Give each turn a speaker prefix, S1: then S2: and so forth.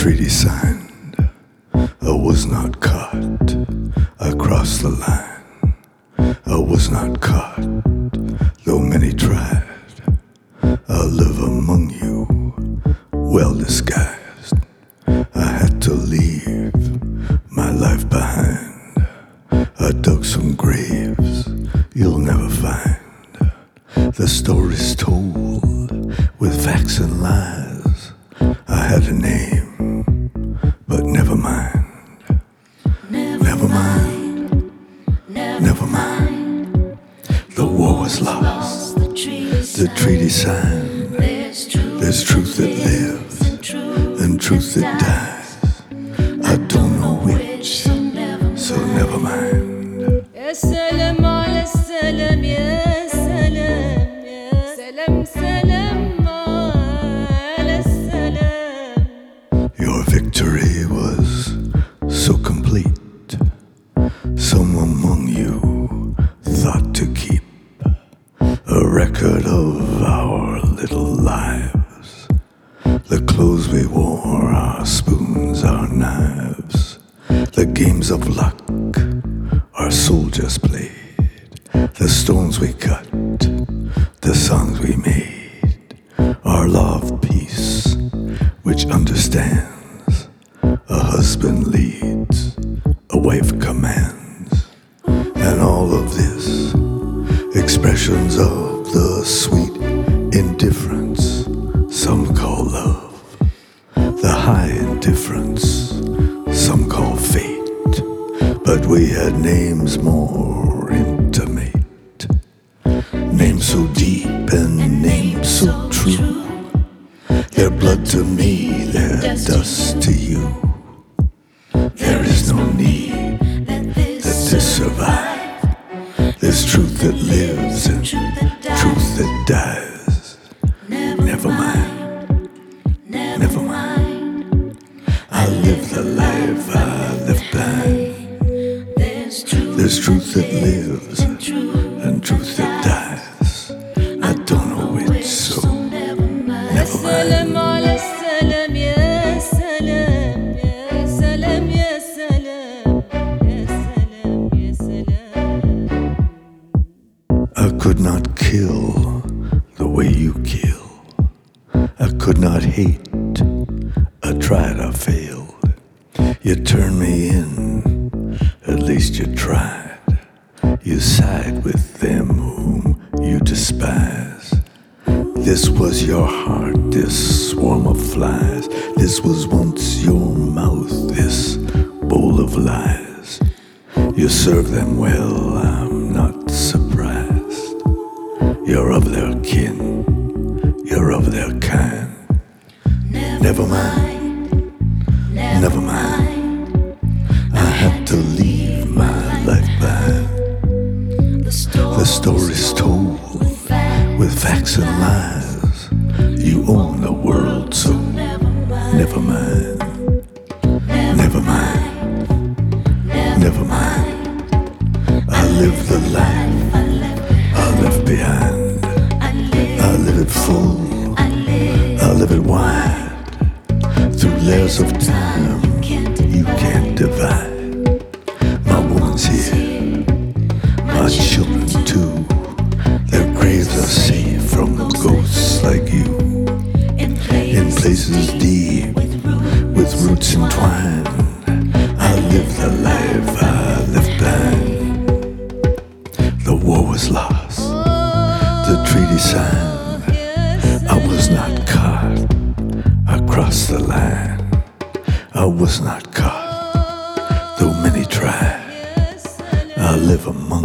S1: treaty signed, I was not caught. I crossed the line. I was not caught, though many tried. I live among you, well disguised. I had to leave my life behind. I dug some graves you'll never find. The story's told with facts and lies. I had a name, but never mind. Never mind. Never mind. The war was lost. The treaty signed. There's truth that lives and truth that dies. I don't know which, so never mind.
S2: يا سلام على السلام يا سلام يا سلام سلام على السلام.
S1: Your victory was so complete. Some among you thought to keep a record of our little lives. The clothes we wore, our spoons, our knives. The games of luck our soldiers played. The stones we cut, the songs we made. Our law of peace, which understands. A husband leads, a wife commands. And all of this, expressions of the sweet indifference some call love. The high indifference some call fate. But we had names more intimate, names so deep and names so true. Their blood to me, their dust to you. There is no need that this survive. There's truth that lives and truth that dies. Never mind, never mind. I live the life I left behind. There's truth that lives and truth that dies. I don't know which, so never mind.
S2: سلام على السلام يا سلام يا سلام يا سلام يا سلام يا سلام.
S1: I could not kill the way you kill. I could not hate. I tried, I failed. You turned me in, at least you tried. You side with them whom you despise. This was your heart, this swarm of flies. This was once your mouth, this bowl of lies. You serve them well, I'm not surprised. You're of their kin, you're of their kind. Never mind, never mind. I had to leave my life behind. The story's told with facts and lies. You own the world, so never mind. Never mind, never mind. I live the life I left behind. I live it full, I live it wide. Through layers of time you can't divide. My woman's here, my children too. Their graves are safe from ghosts like you. In places deep, with roots entwined. I live the life I left behind. The war was lost, the treaty signed. I was not caught, I crossed the line. I was not caught, though many tried. I live among